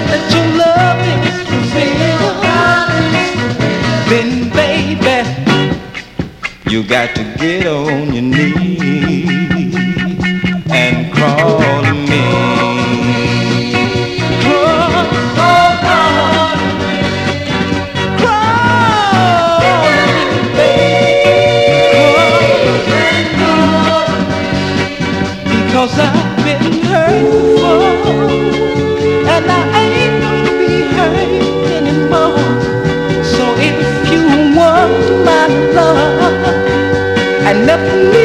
that your love is real, then baby, you got to get on your knees and crawl to me. Cause I've been hurt before, and I ain't gonna be hurt anymore. So if you want my love and nothing